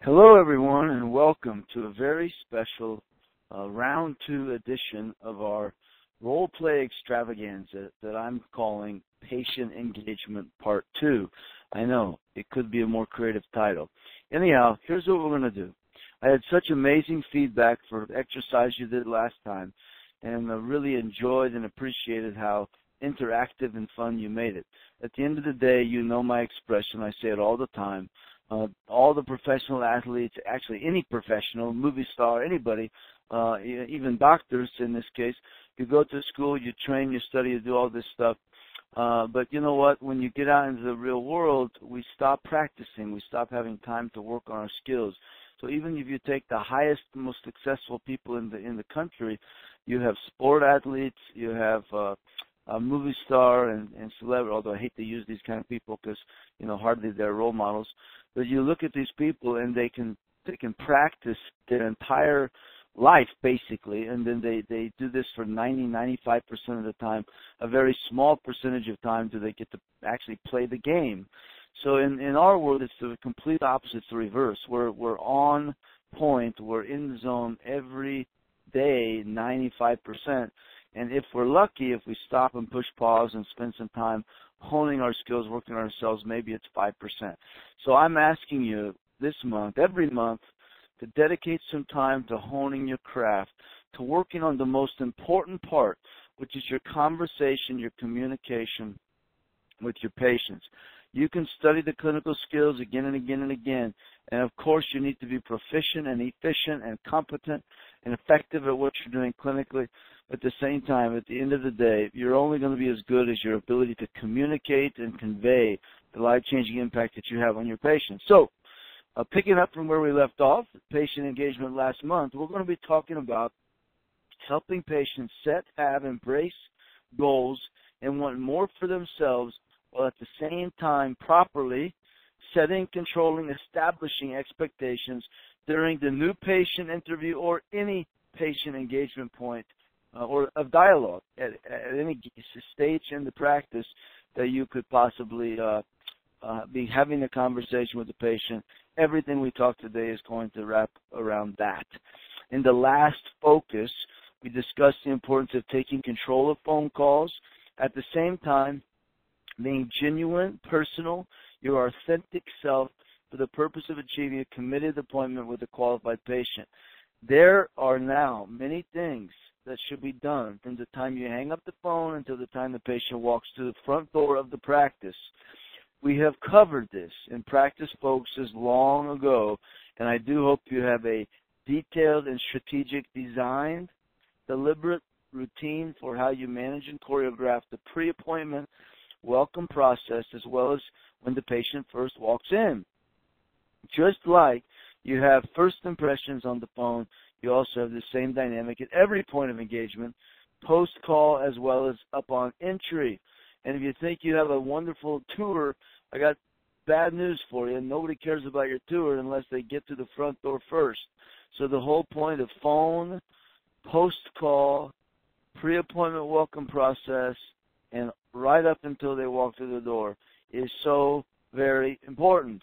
Hello, everyone, and welcome to a very special round 2 edition of our role play extravaganza that I'm calling Patient Engagement Part 2. I know, it could be a more creative title. Anyhow, here's what we're going to do. I had such amazing feedback for the exercise you did last time, and I really enjoyed and appreciated how interactive and fun you made it. At the end of the day, you know my expression. I say it all the time. All the professional athletes, actually any professional, movie star, anybody, even doctors in this case, you go to school, you train, you study, you do all this stuff. But you know what? When you get out into the real world, we stop practicing. We stop having time to work on our skills. So even if you take the highest, most successful people in the country, you have sport athletes, you have a movie star and celebrity, although I hate to use these kind of people because, hardly they're role models. But you look at these people and they can practice their entire life, basically, and then they do this for 95% of the time. A very small percentage of time do they get to actually play the game. So in our world, it's the complete opposite. It's the reverse. We're on point. We're in the zone every day, 95%. And if we're lucky, if we stop and push pause and spend some time honing our skills, working on ourselves, maybe it's 5%. So I'm asking you this month, every month, to dedicate some time to honing your craft, to working on the most important part, which is your conversation, your communication with your patients. You can study the clinical skills again and again and again, and of course you need to be proficient and efficient and competent and effective at what you're doing clinically. At the same time, at the end of the day, you're only going to be as good as your ability to communicate and convey the life-changing impact that you have on your patients. So, picking up from where we left off, patient engagement last month, we're going to be talking about helping patients set, have, embrace goals and want more for themselves, while at the same time properly setting, controlling, establishing expectations during the new patient interview or any patient engagement point or of dialogue at any stage in the practice that you could possibly be having a conversation with the patient. Everything we talk today is going to wrap around that. In the last focus, we discussed the importance of taking control of phone calls, at the same time being genuine, personal, your authentic self for the purpose of achieving a committed appointment with a qualified patient. There are now many things that should be done from the time you hang up the phone until the time the patient walks to the front door of the practice. We have covered this in Practice Focuses long ago, and I do hope you have a detailed and strategic designed, deliberate routine for how you manage and choreograph the pre-appointment welcome process as well as when the patient first walks in. Just like you have first impressions on the phone, you also have the same dynamic at every point of engagement, post-call as well as upon entry. And if you think you have a wonderful tour, I got bad news for you. Nobody cares about your tour unless they get to the front door first. So the whole point of phone, post-call, pre-appointment welcome process, and right up until they walk through the door is so very important.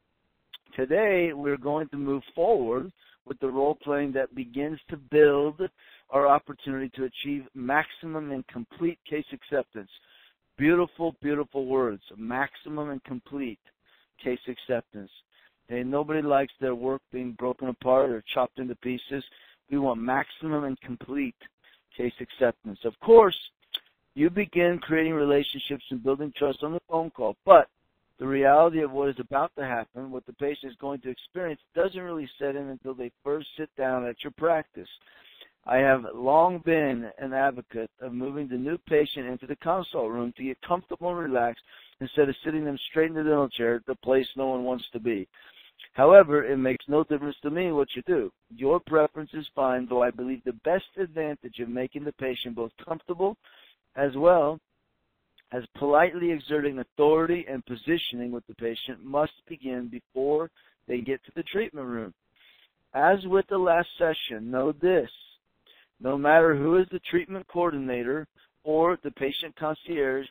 Today, we're going to move forward with the role-playing that begins to build our opportunity to achieve maximum and complete case acceptance. Beautiful, beautiful words, maximum and complete case acceptance. Okay, nobody likes their work being broken apart or chopped into pieces. We want maximum and complete case acceptance. Of course, you begin creating relationships and building trust on the phone call, but the reality of what is about to happen, what the patient is going to experience, doesn't really set in until they first sit down at your practice. I have long been an advocate of moving the new patient into the consult room to get comfortable and relaxed instead of sitting them straight in the dental chair, the place no one wants to be. However, it makes no difference to me what you do. Your preference is fine, though I believe the best advantage of making the patient both comfortable as well as politely exerting authority and positioning with the patient must begin before they get to the treatment room. As with the last session, know this: no matter who is the treatment coordinator or the patient concierge,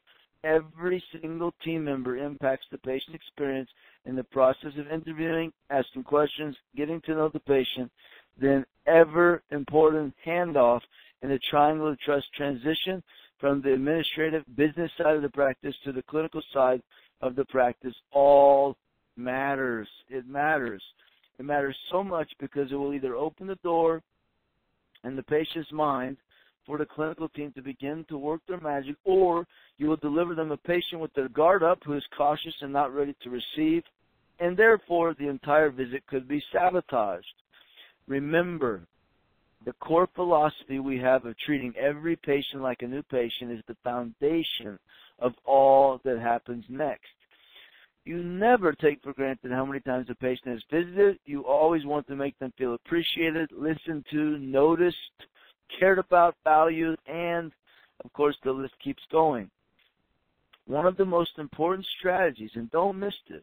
every single team member impacts the patient experience in the process of interviewing, asking questions, getting to know the patient, then ever important handoff in the triangle of trust transition from the administrative business side of the practice to the clinical side of the practice all matters. It matters. It matters so much because it will either open the door in the patient's mind for the clinical team to begin to work their magic, or you will deliver them a patient with their guard up who is cautious and not ready to receive, and therefore the entire visit could be sabotaged. Remember, the core philosophy we have of treating every patient like a new patient is the foundation of all that happens next. You never take for granted how many times a patient has visited. You always want to make them feel appreciated, listened to, noticed, cared about, valued, and, of course, the list keeps going. One of the most important strategies, and don't miss this,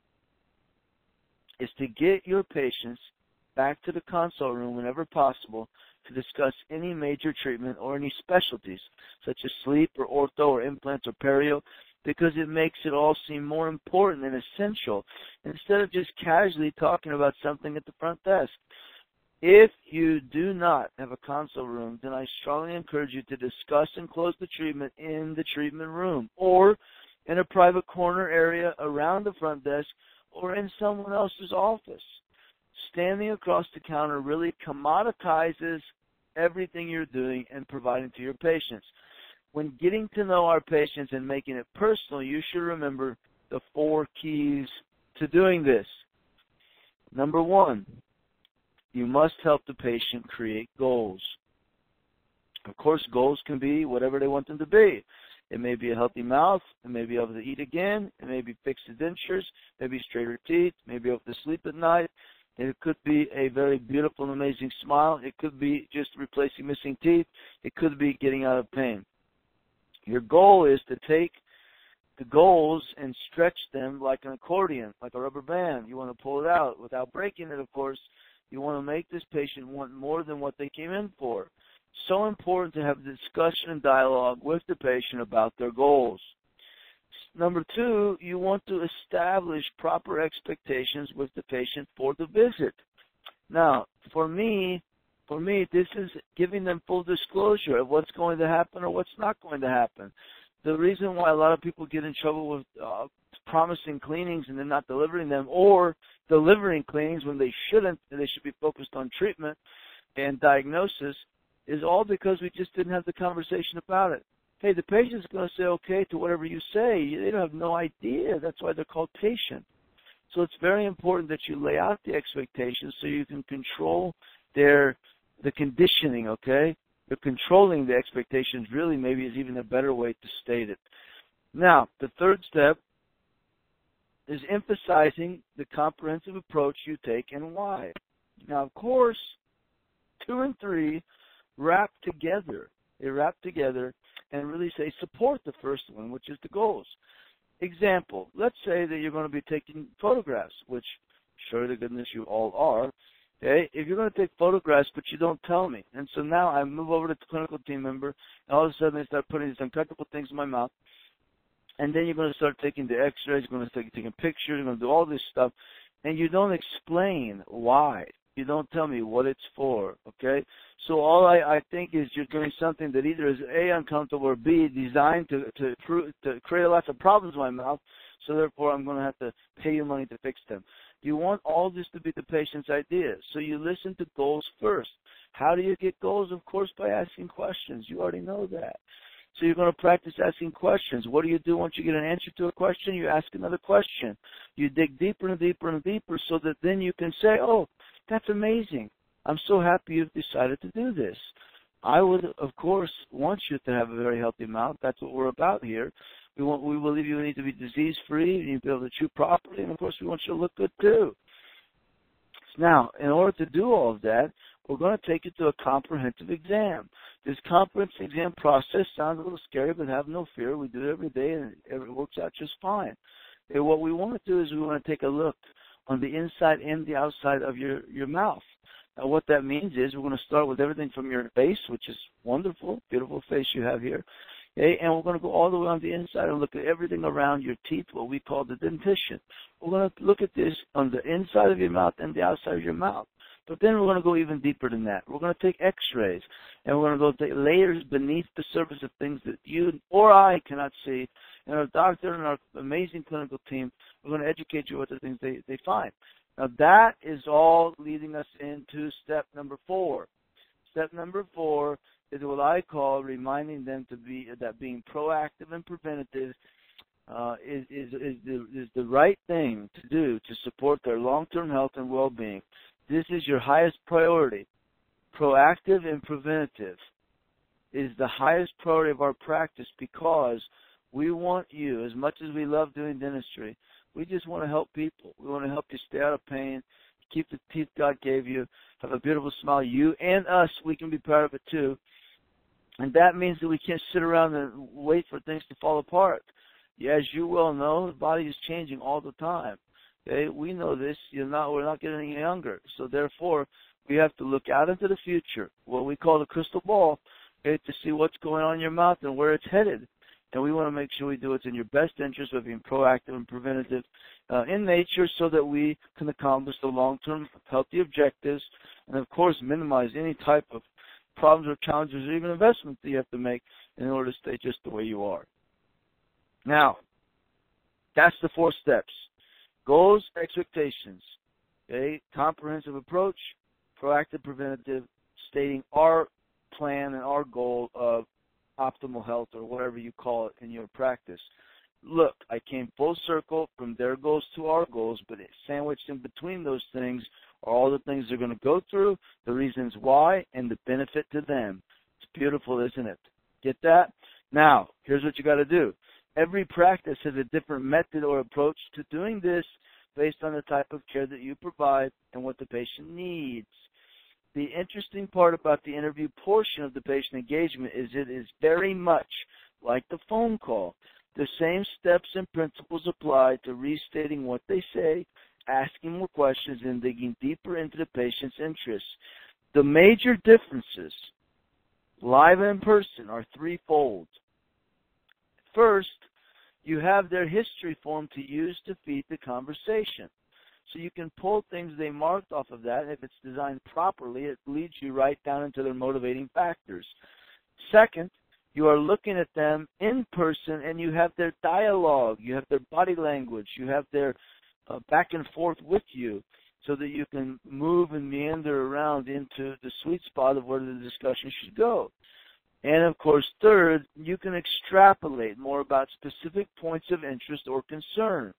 is to get your patients back to the consult room whenever possible to discuss any major treatment or any specialties, such as sleep or ortho or implants or perio, because it makes it all seem more important and essential instead of just casually talking about something at the front desk. If you do not have a consult room, then I strongly encourage you to discuss and close the treatment in the treatment room or in a private corner area around the front desk or in someone else's office. Standing across the counter really commoditizes everything you're doing and providing to your patients. When getting to know our patients and making it personal, you should remember the 4 keys to doing this. Number 1, you must help the patient create goals. Of course, goals can be whatever they want them to be. It may be a healthy mouth. It may be able to eat again. It may be fixed dentures. It may be straighter teeth. It may be able to sleep at night. It could be a very beautiful and amazing smile. It could be just replacing missing teeth. It could be getting out of pain. Your goal is to take the goals and stretch them like an accordion, like a rubber band. You want to pull it out without breaking it, of course. You want to make this patient want more than what they came in for. So important to have discussion and dialogue with the patient about their goals. Number 2, you want to establish proper expectations with the patient for the visit. Now, for me, this is giving them full disclosure of what's going to happen or what's not going to happen. The reason why a lot of people get in trouble with promising cleanings and then not delivering them, or delivering cleanings when they shouldn't, and they should be focused on treatment and diagnosis, is all because we just didn't have the conversation about it. Hey, the patient's going to say okay to whatever you say. They don't have no idea. That's why they're called patient. So it's very important that you lay out the expectations so you can control the conditioning, okay? You're controlling the expectations really maybe is even a better way to state it. Now, the 3rd step is emphasizing the comprehensive approach you take and why. Now, of course, 2 and 3 wrap together. They wrap together and really say support the first one, which is the goals. Example, let's say that you're going to be taking photographs, which sure to goodness you all are. Okay, if you're going to take photographs but you don't tell me, and so now I move over to the clinical team member, and all of a sudden they start putting these uncomfortable things in my mouth, and then you're going to start taking the x-rays, you're going to start taking pictures, you're going to do all this stuff, and you don't explain why. You don't tell me what it's for, okay? So all I think is you're doing something that either is A, uncomfortable, or B, designed to create lots of problems in my mouth, so therefore I'm going to have to pay you money to fix them. You want all this to be the patient's idea, so you listen to goals first. How do you get goals? Of course, by asking questions. You already know that. So you're going to practice asking questions. What do you do once you get an answer to a question? You ask another question. You dig deeper and deeper and deeper so that then you can say, oh, that's amazing. I'm so happy you've decided to do this. I would, of course, want you to have a very healthy mouth. That's what we're about here. We believe you need to be disease-free, you need to be able to chew properly, and, of course, we want you to look good, too. Now, in order to do all of that, we're going to take you to a comprehensive exam. This comprehensive exam process sounds a little scary, but have no fear. We do it every day, and it works out just fine. And what we want to do is we want to take a look on the inside and the outside of your mouth. Now, what that means is we're going to start with everything from your face, which is wonderful, beautiful face you have here. Okay, and we're going to go all the way on the inside and look at everything around your teeth, what we call the dentition. We're going to look at this on the inside of your mouth and the outside of your mouth. But then we're going to go even deeper than that. We're going to take x-rays, and we're going to go take layers beneath the surface of things that you or I cannot see. And our doctor and our amazing clinical team, we're going to educate you what the things they find. Now, that is all leading us into step number 4. Step number 4 is what I call reminding them to be that being proactive and preventative is the right thing to do to support their long-term health and well-being. This is your highest priority. Proactive and preventative is the highest priority of our practice because we want you, as much as we love doing dentistry, we just want to help people. We want to help you stay out of pain, keep the teeth God gave you, have a beautiful smile. You and us, we can be proud of it too. And that means that we can't sit around and wait for things to fall apart. As you well know, the body is changing all the time. Okay? We know this. We're not getting any younger. So therefore, we have to look out into the future, what we call the crystal ball, okay, to see what's going on in your mouth and where it's headed. And we want to make sure we do what's in your best interest of being proactive and preventative in nature so that we can accomplish the long-term healthy objectives and, of course, minimize any type of problems or challenges or even investments that you have to make in order to stay just the way you are. Now, that's the 4 steps. Goals, expectations, okay, comprehensive approach, proactive, preventative, stating our plan and our goal of optimal health or whatever you call it in your practice. Look, I came full circle from their goals to our goals, but sandwiched in between those things are all the things they're going to go through, the reasons why, and the benefit to them. It's beautiful, isn't it? Get that? Now, here's what you got to do. Every practice has a different method or approach to doing this based on the type of care that you provide and what the patient needs. The interesting part about the interview portion of the patient engagement is it is very much like the phone call. The same steps and principles apply to restating what they say, asking more questions, and digging deeper into the patient's interests. The major differences, live and in person, are threefold. First, you have their history form to use to feed the conversation. So you can pull things they marked off of that, and if it's designed properly, it leads you right down into their motivating factors. Second, you are looking at them in person, and you have their dialogue, you have their body language, you have their back and forth with you so that you can move and meander around into the sweet spot of where the discussion should go. And, of course, third, you can extrapolate more about specific points of interest or concern.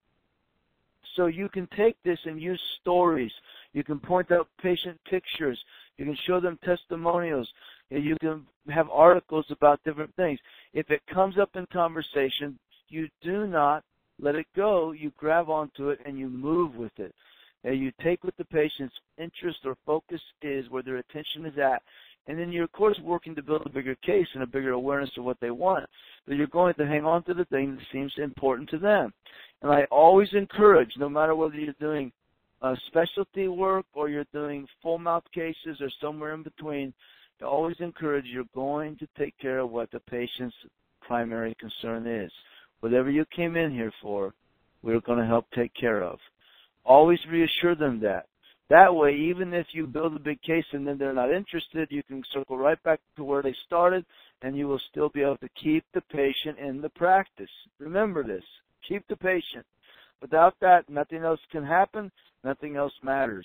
So you can take this and use stories. You can point out patient pictures. You can show them testimonials. You can have articles about different things. If it comes up in conversation, you do not let it go. You grab onto it and you move with it. And you take what the patient's interest or focus is, where their attention is at, and then you're, of course, working to build a bigger case and a bigger awareness of what they want. But you're going to hang on to the thing that seems important to them. And I always encourage, no matter whether you're doing specialty work or you're doing full mouth cases or somewhere in between, I always encourage you're going to take care of what the patient's primary concern is. Whatever you came in here for, we're going to help take care of. Always reassure them that. That way, even if you build a big case and then they're not interested, you can circle right back to where they started, and you will still be able to keep the patient in the practice. Remember this. Keep the patient. Without that, nothing else can happen. Nothing else matters.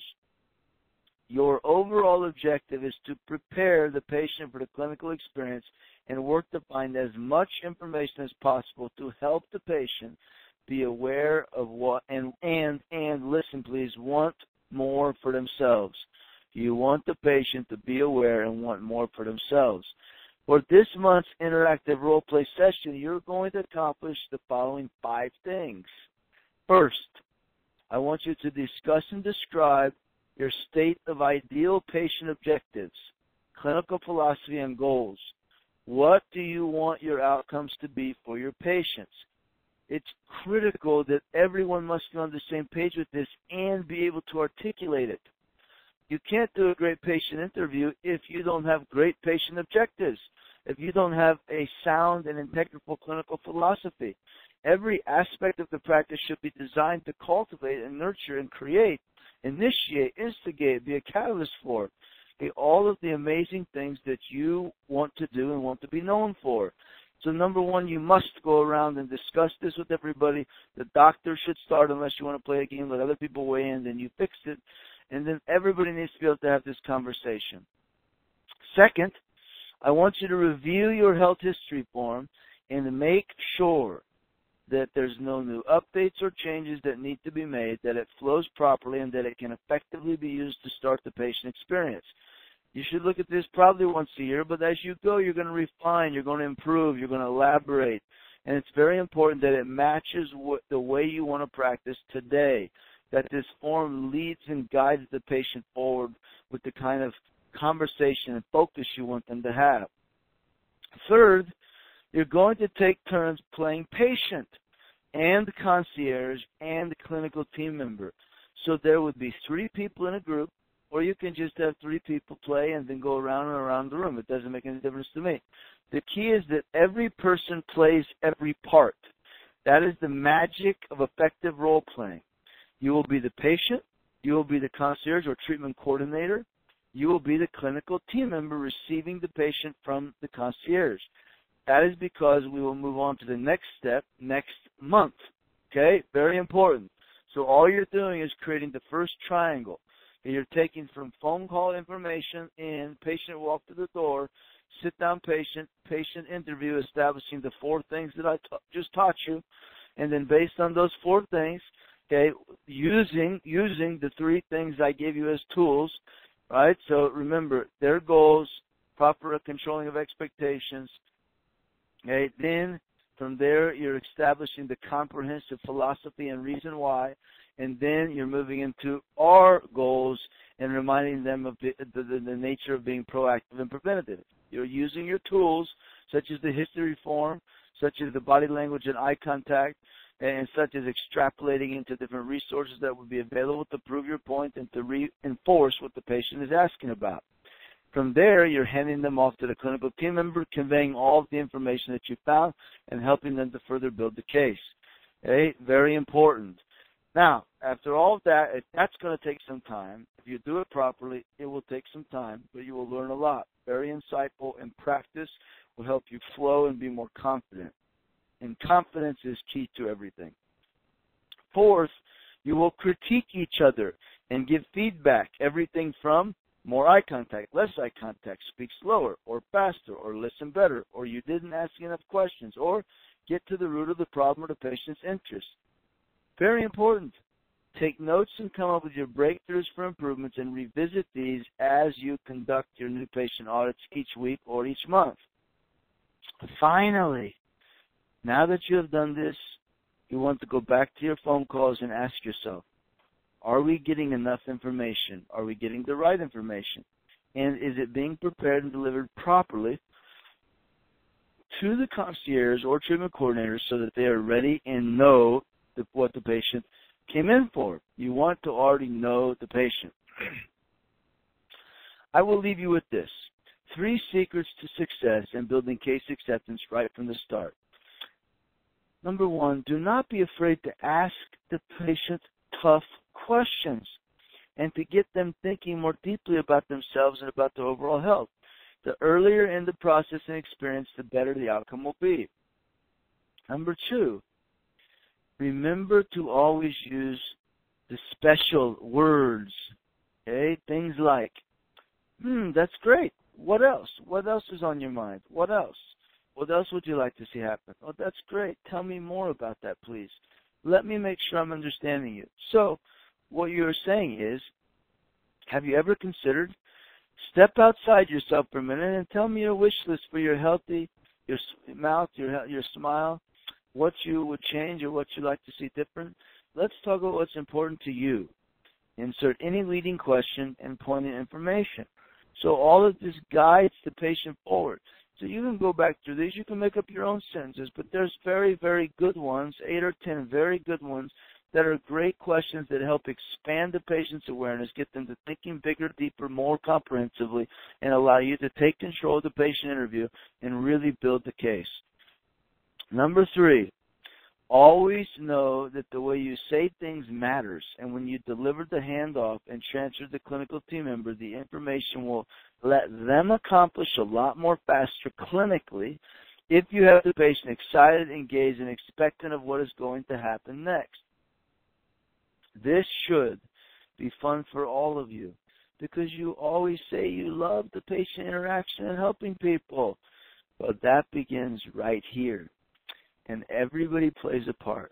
Your overall objective is to prepare the patient for the clinical experience and work to find as much information as possible to help the patient be aware of what and listen, please, want more for themselves. You want the patient to be aware and want more for themselves. For this month's interactive role play session, you're going to accomplish the following 5 things. First, I want you to discuss and describe your state of ideal patient objectives, clinical philosophy, and goals. What do you want your outcomes to be for your patients? It's critical that everyone must be on the same page with this and be able to articulate it. You can't do a great patient interview if you don't have great patient objectives. if you don't have a sound and integral clinical philosophy. Every aspect of the practice should be designed to cultivate and nurture and create, initiate, instigate, be a catalyst for all of the amazing things that you want to do and want to be known for. So number one, you must go around and discuss this with everybody. The doctor should start unless you want to play a game, let other people weigh in, then you fix it. And then everybody needs to be able to have this conversation. Second, I want you to review your health history form and make sure that there's no new updates or changes that need to be made, that it flows properly, and that it can effectively be used to start the patient experience. You should look at this probably once a year, but as you go, you're going to refine, you're going to improve, you're going to elaborate. And it's very important that it matches the way you want to practice today, that this form leads and guides the patient forward with the kind of conversation and focus you want them to have. Third, you're going to take turns playing patient and concierge and clinical team member. So there would be 3 people in a group, or you can just have 3 people play and then go around and around the room. It doesn't make any difference to me. The key is that every person plays every part. That is the magic of effective role playing. You will be the patient, you will be the concierge or treatment coordinator, you will be the clinical team member receiving the patient from the concierge. That is because we will move on to the next step next month. Okay? Very important. So all you're doing is creating the first triangle. You're taking from phone call information in, patient walk to the door, sit down patient, patient interview, establishing the 4 things that I just taught you, and then based on those 4 things, okay, using the 3 things I gave you as tools, right? So remember, their goals, proper controlling of expectations. Okay, then from there you're establishing the comprehensive philosophy and reason why, and then you're moving into our goals and reminding them of the nature of being proactive and preventative. You're using your tools such as the history form, such as the body language and eye contact, and such as extrapolating into different resources that would be available to prove your point and to reinforce what the patient is asking about. From there, you're handing them off to the clinical team member, conveying all of the information that you found and helping them to further build the case. Okay? Very important. Now, after all of that, that's going to take some time. If you do it properly, it will take some time, but you will learn a lot. Very insightful, and practice will help you flow and be more confident. And confidence is key to everything. Fourth, you will critique each other and give feedback, everything from more eye contact, less eye contact, speak slower or faster, or listen better, or you didn't ask enough questions, or get to the root of the problem or the patient's interest. Very important. Take notes and come up with your breakthroughs for improvements and revisit these as you conduct your new patient audits each week or each month. Finally, now that you have done this, you want to go back to your phone calls and ask yourself, are we getting enough information? Are we getting the right information? And is it being prepared and delivered properly to the concierge or treatment coordinator so that they are ready and know what the patient came in for? You want to already know the patient. I will leave you with this. 3 secrets to success in building case acceptance right from the start. Number 1, do not be afraid to ask the patient tough questions and to get them thinking more deeply about themselves and about their overall health. The earlier in the process and experience, the better the outcome will be. Number 2, remember to always use the special words, okay? Things like, that's great. What else? What else is on your mind? What else? What else would you like to see happen? Oh, that's great. Tell me more about that, please. Let me make sure I'm understanding you. So what you're saying is, have you ever considered, step outside yourself for a minute and tell me your wish list for your healthy, your mouth, your smile, what you would change or what you'd like to see different. Let's talk about what's important to you. Insert any leading question and pointed information. So all of this guides the patient forward. So you can go back through these. You can make up your own sentences, but there's very, very good ones, 8 or 10 very good ones that are great questions that help expand the patient's awareness, get them to thinking bigger, deeper, more comprehensively, and allow you to take control of the patient interview and really build the case. Number 3, always know that the way you say things matters, and when you deliver the handoff and transfer to the clinical team member, the information will let them accomplish a lot more faster clinically if you have the patient excited, engaged, and expectant of what is going to happen next. This should be fun for all of you because you always say you love the patient interaction and helping people. But that begins right here, and everybody plays a part.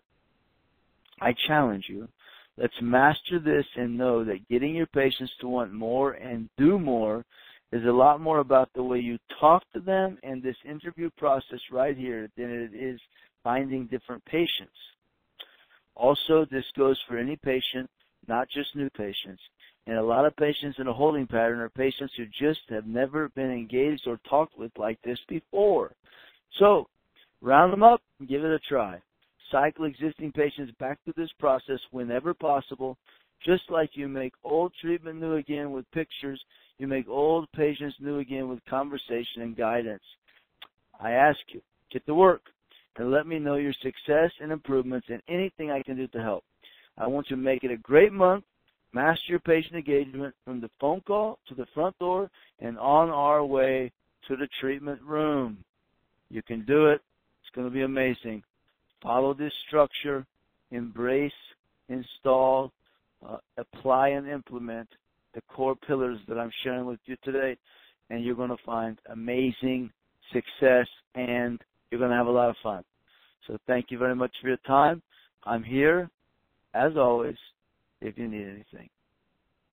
I challenge you, let's master this and know that getting your patients to want more and do more is a lot more about the way you talk to them and this interview process right here than it is finding different patients. Also, this goes for any patient, not just new patients. And a lot of patients in a holding pattern are patients who just have never been engaged or talked with like this before. So, round them up and give it a try. Cycle existing patients back through this process whenever possible. Just like you make old treatment new again with pictures, you make old patients new again with conversation and guidance. I ask you, get to work and let me know your success and improvements and anything I can do to help. I want you to make it a great month, master your patient engagement from the phone call to the front door and on our way to the treatment room. You can do it. It's going to be amazing. Follow this structure, embrace, install, apply and implement the core pillars that I'm sharing with you today, and you're going to find amazing success and you're going to have a lot of fun. So thank you very much for your time. I'm here, as always, if you need anything.